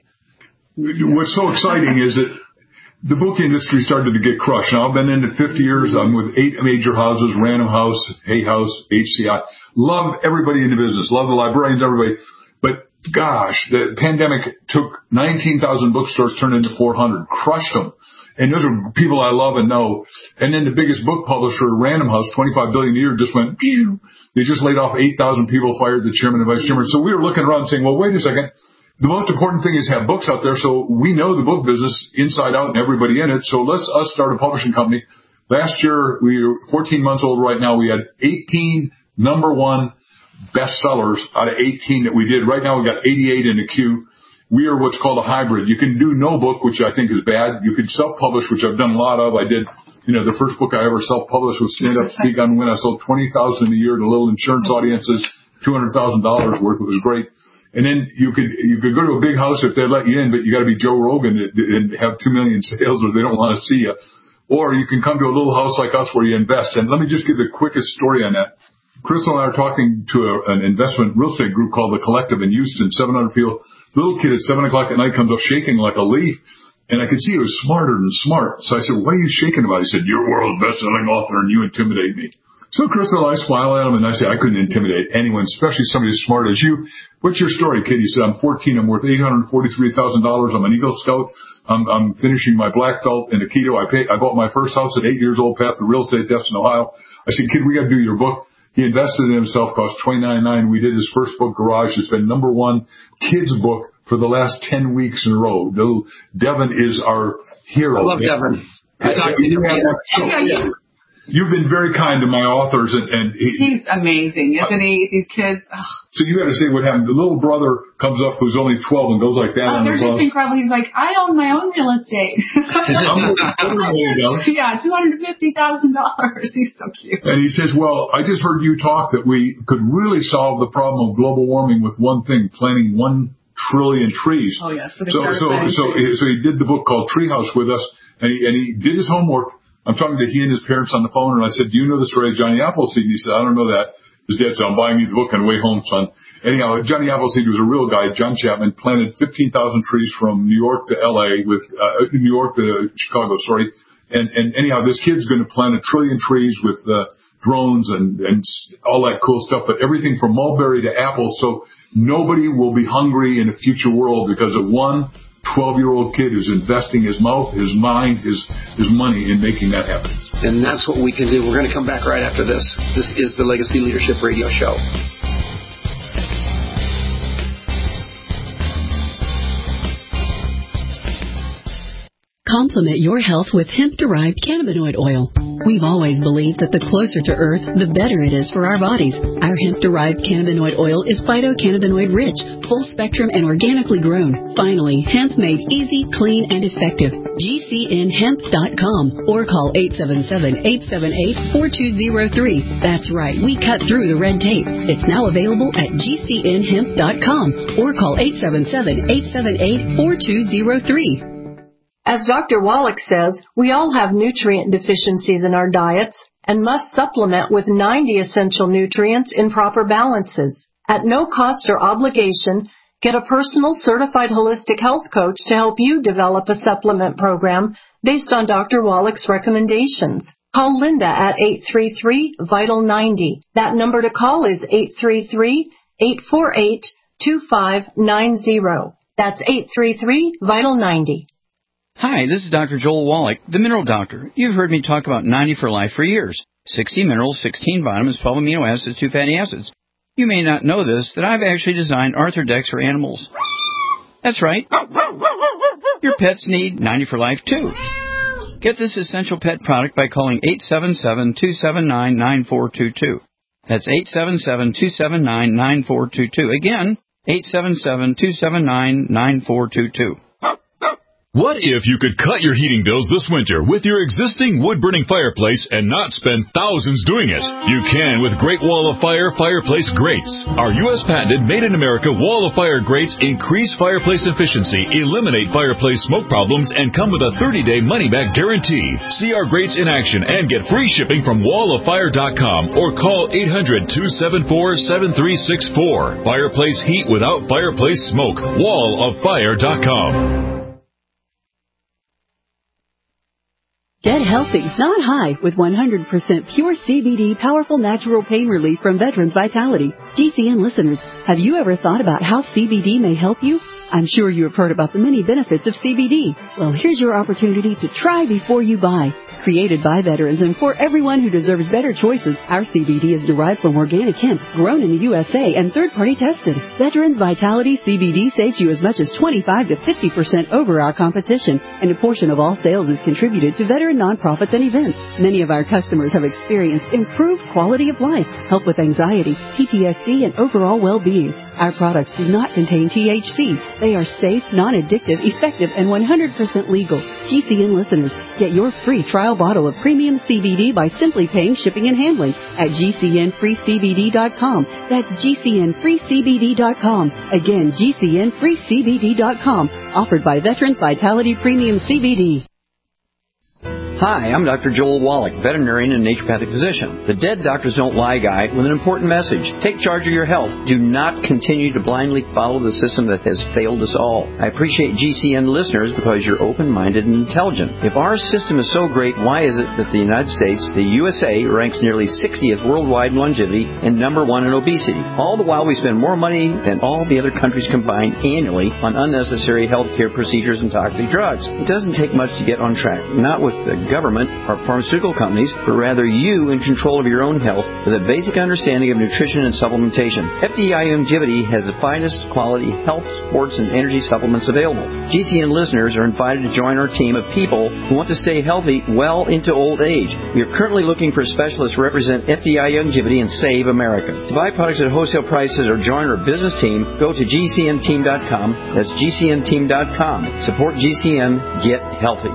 What's so exciting is that the book industry started to get crushed. Now, I've been in it 50 years. I'm with 8 major houses, Random House, Hay House, HCI. Love everybody in the business. Love the librarians, everybody. But gosh, the pandemic took 19,000 bookstores, turned into 400, crushed them. And those are people I love and know. And then the biggest book publisher, Random House, $25 billion a year, just went, pew. They just laid off 8,000 people, fired the chairman and vice chairman. So we were looking around saying, well, wait a second. The most important thing is have books out there. So we know the book business inside out and everybody in it. So let's us start a publishing company. Last year, we were 14 months old right now. We had 18 number one bestsellers out of 18 that we did. Right now, we got 88 in the queue. We are what's called a hybrid. You can do no book, which I think is bad. You can self-publish, which I've done a lot of. I did, the first book I ever self-published was Stand Up, Speak on When. I sold 20,000 a year to little insurance audiences, $200,000 worth. It was great. And then you could go to a big house if they let you in, but you got to be Joe Rogan and have 2 million sales, or they don't want to see you. Or you can come to a little house like us where you invest. And let me just give the quickest story on that. Crystal and I are talking to an investment real estate group called The Collective in Houston, 700 people. Little kid at 7 o'clock at night comes up shaking like a leaf. And I could see he was smarter than smart. So I said, what are you shaking about? He said, you're world's best-selling author and you intimidate me. So Crystal, I smile at him and I say, I couldn't intimidate anyone, especially somebody as smart as you. What's your story, kid? He said, I'm 14. I'm worth $843,000. I'm an Eagle Scout. I'm finishing my black belt in Aikido. I bought my first house at 8 years old, path to real estate debts in Ohio. I said, kid, we got to do your book. He invested in himself, cost $29.9. We did his first book, Garage. It's been #1 kids book for the last 10 weeks in a row. Devin is our hero. I love Devin. You've been very kind to my authors, and he's amazing, isn't he? These kids. Oh. So you got to say what happened. The little brother comes up who's only 12 and goes like that. They're just incredible. He's like, I own my own real estate. Yeah, $250,000. He's so cute. And he says, well, I just heard you talk that we could really solve the problem of global warming with one thing, planting 1 trillion trees. Oh yes. So he did the book called Treehouse with us, and he did his homework. I'm talking to he and his parents on the phone, and I said, do you know the story of Johnny Appleseed? And he said, I don't know that. His dad said, I'm buying you the book on the way home, son. Anyhow, Johnny Appleseed was a real guy. John Chapman planted 15,000 trees from New York to L.A. New York to Chicago, sorry. And anyhow, this kid's going to plant 1 trillion trees with drones and all that cool stuff, but everything from mulberry to apple. So nobody will be hungry in a future world because of one 12-year-old kid who's investing his mouth, his mind, his money in making that happen. And that's what we can do. We're going to come back right after this. This is the Legacy Leadership Radio Show. Complement your health with hemp-derived cannabinoid oil. We've always believed that the closer to Earth, the better it is for our bodies. Our hemp-derived cannabinoid oil is phytocannabinoid-rich, full-spectrum, and organically grown. Finally, hemp made easy, clean, and effective. GCNhemp.com or call 877-878-4203. That's right, we cut through the red tape. It's now available at GCNhemp.com or call 877-878-4203. As Dr. Wallach says, we all have nutrient deficiencies in our diets and must supplement with 90 essential nutrients in proper balances. At no cost or obligation, get a personal certified holistic health coach to help you develop a supplement program based on Dr. Wallach's recommendations. Call Linda at 833-VITAL-90. That number to call is 833-848-2590. That's 833-VITAL-90. Hi, this is Dr. Joel Wallach, the Mineral Doctor. You've heard me talk about 90 for Life for years. 60 minerals, 16 vitamins, 12 amino acids, 2 fatty acids. You may not know this, that I've actually designed Arthrodex for animals. That's right. Your pets need 90 for Life, too. Get this essential pet product by calling 877-279-9422. That's 877-279-9422. Again, 877-279-9422. What if you could cut your heating bills this winter with your existing wood-burning fireplace and not spend thousands doing it? You can with Great Wall of Fire fireplace grates. Our U.S. patented made-in-America Wall of Fire grates increase fireplace efficiency, eliminate fireplace smoke problems, and come with a 30-day money-back guarantee. See our grates in action and get free shipping from walloffire.com or call 800-274-7364. Fireplace heat without fireplace smoke. walloffire.com. Get healthy, not high, with 100% pure CBD powerful natural pain relief from Veterans Vitality. GCN listeners, have you ever thought about how CBD may help you? I'm sure you have heard about the many benefits of CBD. Well, here's your opportunity to try before you buy. Created by veterans and for everyone who deserves better choices, our CBD is derived from organic hemp, grown in the USA and third-party tested. Veterans Vitality CBD saves you as much as 25 to 50% over our competition, and a portion of all sales is contributed to veteran nonprofits and events. Many of our customers have experienced improved quality of life, help with anxiety, PTSD, and overall well-being. Our products do not contain THC. They are safe, non-addictive, effective, and 100% legal. GCN listeners, get your free trial bottle of premium CBD by simply paying shipping and handling at GCNFreeCBD.com. That's GCNFreeCBD.com. Again, GCNFreeCBD.com. Offered by Veterans Vitality Premium CBD. Hi, I'm Dr. Joel Wallach, veterinarian and naturopathic physician. The Dead Doctors Don't Lie guy with an important message. Take charge of your health. Do not continue to blindly follow the system that has failed us all. I appreciate GCN listeners because you're open-minded and intelligent. If our system is so great, why is it that the United States, the USA, ranks nearly 60th worldwide in longevity and number 1 in obesity? All the while we spend more money than all the other countries combined annually on unnecessary healthcare procedures and toxic drugs. It doesn't take much to get on track. Not with the government or pharmaceutical companies, but rather you in control of your own health with a basic understanding of nutrition and supplementation. FDI Longevity has the finest quality health, sports, and energy supplements available. GCN listeners are invited to join our team of people who want to stay healthy well into old age. We are currently looking for specialists to represent FDI Longevity and Save America. To buy products at wholesale prices or join our business team, go to GCNteam.com. That's GCNteam.com. Support GCN. Get healthy.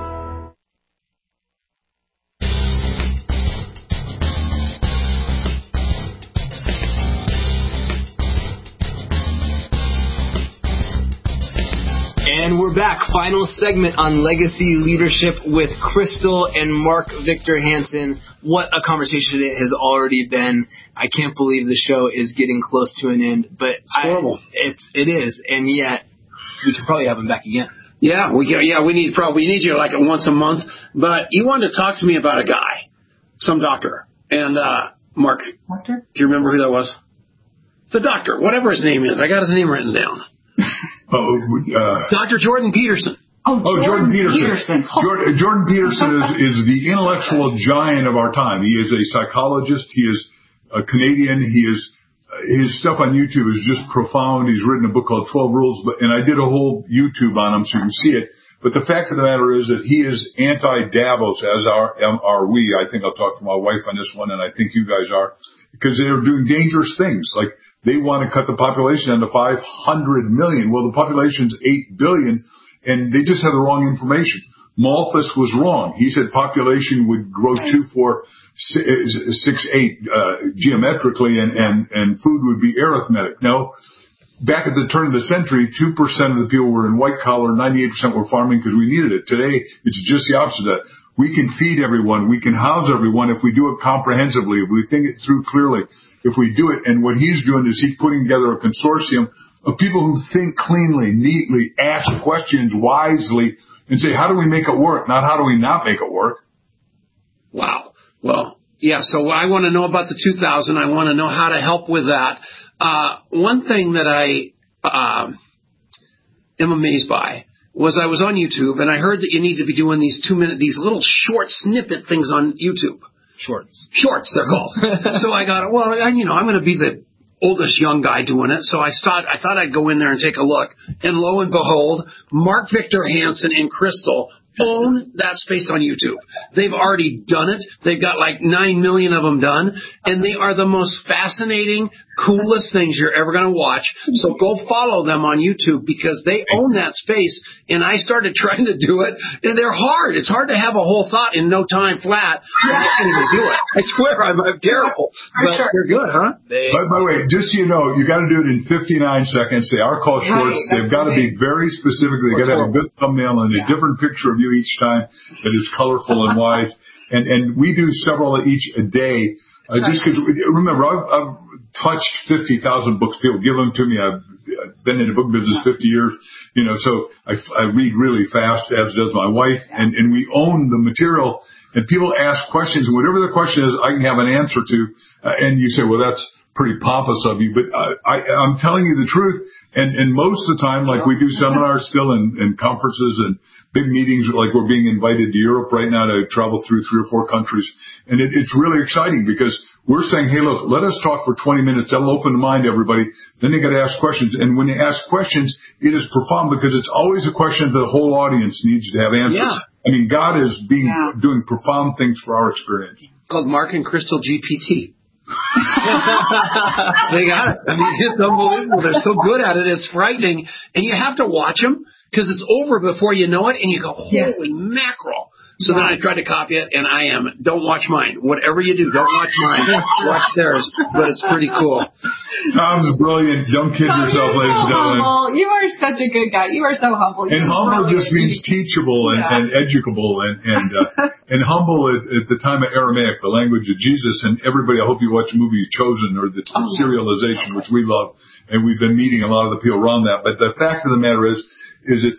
And we're back. Final segment on legacy leadership with Crystal and Mark Victor Hansen. What a conversation it has already been. I can't believe the show is getting close to an end, but it's horrible. It is, and yet we could probably have him back again. Yeah, we need you like once a month. But you wanted to talk to me about a guy, some doctor, and Mark. Doctor? Do you remember who that was? The doctor, whatever his name is. I got his name written down. Dr. Jordan Peterson. Jordan Peterson. Jordan Peterson is the intellectual giant of our time. He is a psychologist. He is a Canadian. His stuff on YouTube is just profound. He's written a book called 12 Rules, and I did a whole YouTube on him so you can see it. But the fact of the matter is that he is anti-Davos, as are we. I think I'll talk to my wife on this one, and I think you guys are, because they are doing dangerous things. Like, they want to cut the population down to 500 million. Well, the population's 8 billion, and they just have the wrong information. Malthus was wrong. He said population would grow 2, 4, 6, 8 geometrically, and food would be arithmetic. No. Back at the turn of the century, 2% of the people were in white collar, 98% were farming because we needed it. Today, it's just the opposite of that. We can feed everyone. We can house everyone if we do it comprehensively, if we think it through clearly, if we do it. And what he's doing is he's putting together a consortium of people who think cleanly, neatly, ask questions wisely, and say, how do we make it work, not how do we not make it work? Wow. Well, yeah, so I want to know about the 2000. I want to know how to help with that. One thing that I am amazed by was I was on YouTube, and I heard that you need to be doing these 2-minute, these little short snippet things on YouTube. Shorts, they're called. So I got, I'm going to be the oldest young guy doing it. So I thought I'd go in there and take a look. And lo and behold, Mark Victor Hansen and Crystal own that space on YouTube. They've already done it. They've got like 9 million of them done. And they are the most fascinating, coolest things you're ever going to watch. So go follow them on YouTube because they own that space. And I started trying to do it. And they're hard. It's hard to have a whole thought in no time flat. I can't even do it. I swear I'm terrible. But they're good, huh? By the way, just so you know, you got to do it in 59 seconds. They are called shorts. They've got to be very specific. They've got to have a good thumbnail and a different picture of you each time that is colorful and wise. And we do several each a day. Just because, remember, I've touched 50,000 books. People give them to me. I've been in the book business 50 years, so I read really fast, as does my wife, and we own the material. And people ask questions, and whatever the question is, I can have an answer to. And you say, well, that's pretty pompous of you, but I'm telling you the truth. And most of the time, like we do seminars still and conferences and big meetings, like we're being invited to Europe right now to travel through 3 or 4 countries. And it's really exciting because we're saying, hey, look, let us talk for 20 minutes. That'll open the mind to everybody. Then they got to ask questions. And when they ask questions, it is profound because it's always a question that the whole audience needs to have answers. Yeah. I mean, God is doing profound things for our experience. Called Mark and Crystal GPT. They got it. I mean, it's unbelievable. They're so good at it. It's frightening. And you have to watch them because it's over before you know it. And you go, holy mackerel. So then I tried to copy it, and I am. Don't watch mine. Whatever you do, don't watch mine. Watch theirs. But it's pretty cool. Tom's brilliant. Don't kid yourself, ladies and gentlemen. Humble. You are such a good guy. You are so humble. And humble just means teachable and educable. And humble at the time of Aramaic, the language of Jesus. And everybody, I hope you watch the movie Chosen or the serialization, which we love. And we've been meeting a lot of the people around that. But the fact of the matter is it,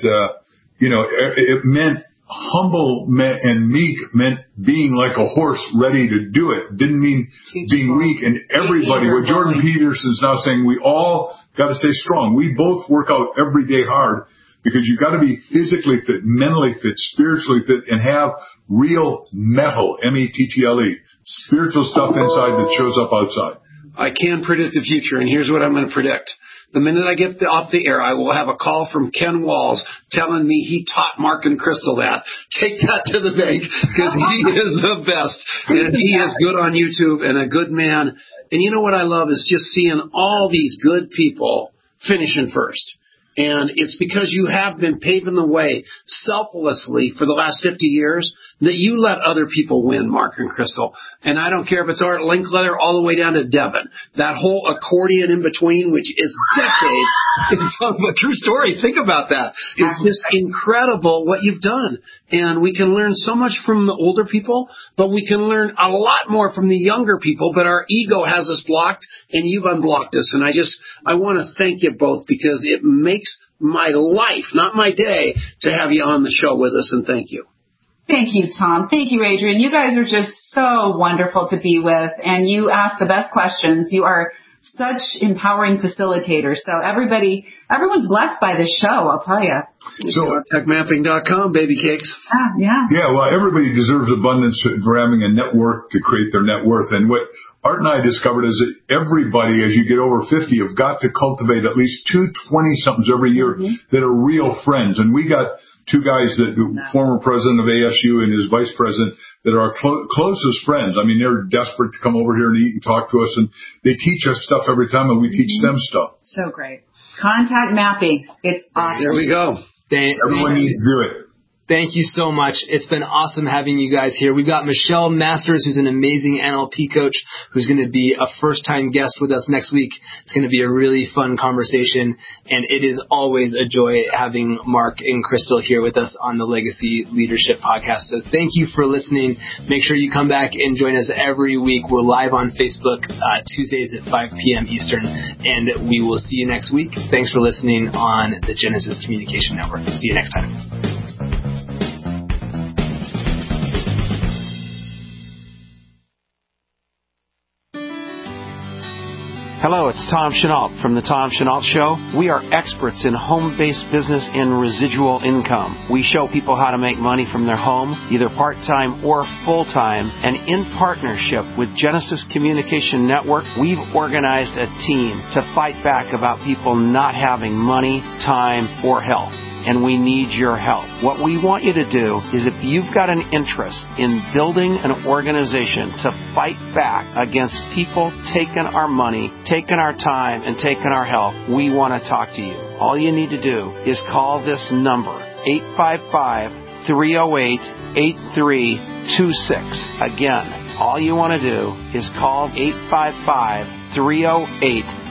it meant humble and meek meant being like a horse ready to do it. Didn't mean being weak. And everybody, what Jordan Peterson's now saying, we all got to stay strong. We both work out every day hard because you got to be physically fit, mentally fit, spiritually fit, and have real metal, M-E-T-T-L-E, spiritual stuff inside that shows up outside. I can predict the future, and here's what I'm going to predict. The minute I get off the air, I will have a call from Ken Walls telling me he taught Mark and Crystal that. Take that to the bank because he is the best. And he is good on YouTube and a good man. And you know what I love is just seeing all these good people finishing first. And it's because you have been paving the way selflessly for the last 50 years that you let other people win, Mark and Crystal. And I don't care if it's Art Linkletter all the way down to Devin. That whole accordion in between, which is decades, it's a true story. Think about that. It's just incredible what you've done. And we can learn so much from the older people, but we can learn a lot more from the younger people. But our ego has us blocked, and you've unblocked us. And I want to thank you both because it makes my life, not my day, to have you on the show with us. And thank you. Thank you, Tom. Thank you, Adrian. You guys are just so wonderful to be with, and you ask the best questions. You are such empowering facilitators. So everyone's blessed by this show, I'll tell you. So techmapping.com, baby cakes. Yeah. Yeah, well, everybody deserves abundance for having a network to create their net worth. And what Art and I discovered is that everybody, as you get over 50, have got to cultivate at least 2 20-somethings every year that are real friends. And we got 2 guys that former president of ASU and his vice president that are our closest friends. I mean, they're desperate to come over here and eat and talk to us, and they teach us stuff every time, and we teach them stuff. So great. Contact mapping. It's awesome. There we go. Everyone needs to do it. Thank you so much. It's been awesome having you guys here. We've got Michelle Masters, who's an amazing NLP coach, who's going to be a first-time guest with us next week. It's going to be a really fun conversation, and it is always a joy having Mark and Crystal here with us on the Legacy Leadership Podcast. So thank you for listening. Make sure you come back and join us every week. We're live on Facebook Tuesdays at 5 p.m. Eastern, and we will see you next week. Thanks for listening on the Genesis Communication Network. See you next time. Hello, it's Tom Chenault from The Tom Chenault Show. We are experts in home-based business and residual income. We show people how to make money from their home, either part-time or full-time, and in partnership with Genesis Communication Network, we've organized a team to fight back about people not having money, time, or health. And we need your help. What we want you to do is if you've got an interest in building an organization to fight back against people taking our money, taking our time, and taking our health, we want to talk to you. All you need to do is call this number, 855-308-8326. Again, all you want to do is call 855-308-8326.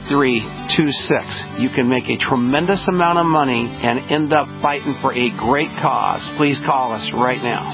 You can make a tremendous amount of money and end up fighting for a great cause. Please call us right now.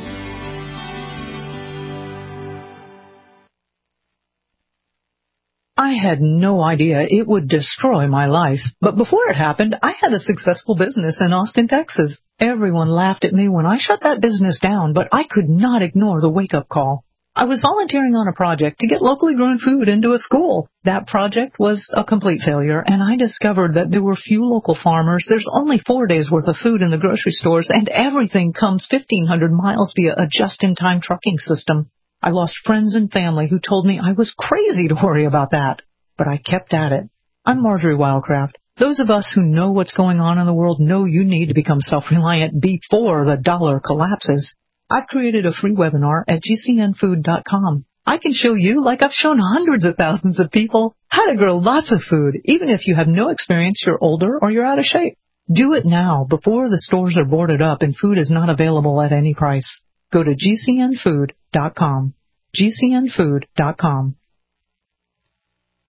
I had no idea it would destroy my life. But before it happened, I had a successful business in Austin, Texas. Everyone laughed at me when I shut that business down, but I could not ignore the wake-up call. I was volunteering on a project to get locally grown food into a school. That project was a complete failure, and I discovered that there were few local farmers. There's only 4 days' worth of food in the grocery stores, and everything comes 1,500 miles via a just-in-time trucking system. I lost friends and family who told me I was crazy to worry about that. But I kept at it. I'm Marjorie Wildcraft. Those of us who know what's going on in the world know you need to become self-reliant before the dollar collapses. I've created a free webinar at gcnfood.com. I can show you, like I've shown hundreds of thousands of people, how to grow lots of food, even if you have no experience, you're older, or you're out of shape. Do it now before the stores are boarded up and food is not available at any price. Go to GCNfood.com. GCNfood.com.